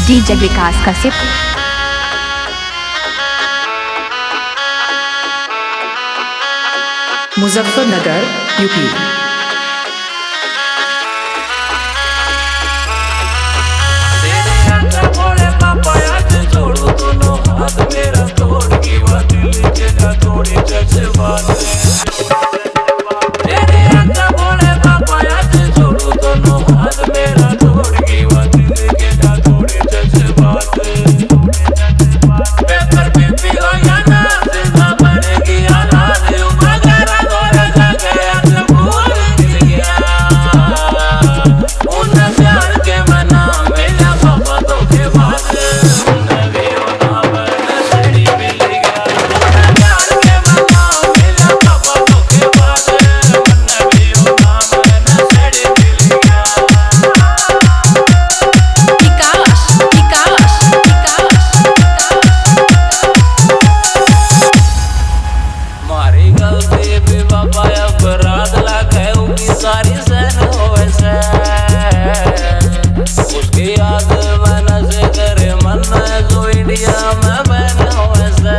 DJ Vikas कसिप। Muzaffarnagar UP. मेरा तोड़ की बात दिल के थोड़ी जैसे बात तेरे अंदर बोले पापा याद छोड़ू दोनों हाथ मेरा तोड़ की बात दिल के थोड़ी जैसे बात पेपर पिपी हो या ना दिखा पड़ेगी हालात यूं मगर गोरा जाके आज भूल गया उन प्यार के मना मेरा पापा तो के बाद सारी सहन हो वैसे उसकी याद में नशे करे मन जो इंडिया में बहन हो वैसे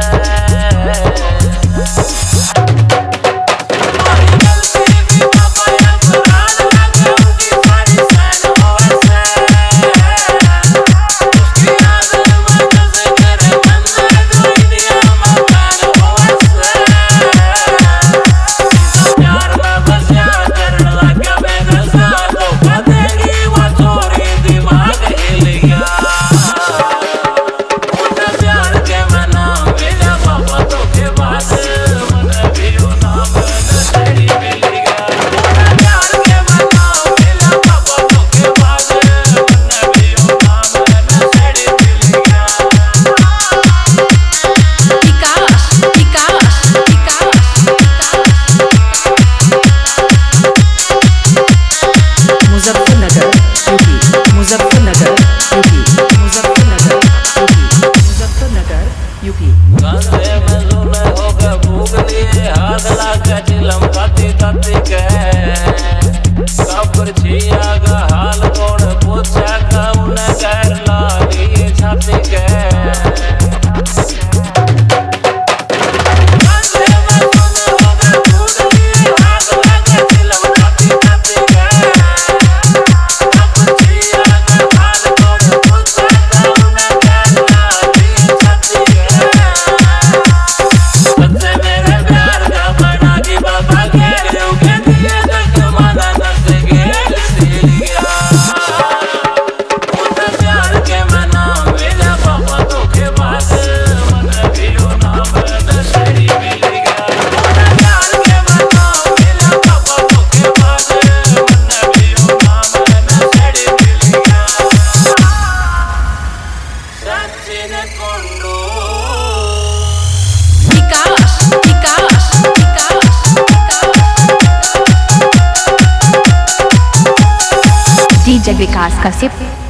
डीजे विकास कसिप।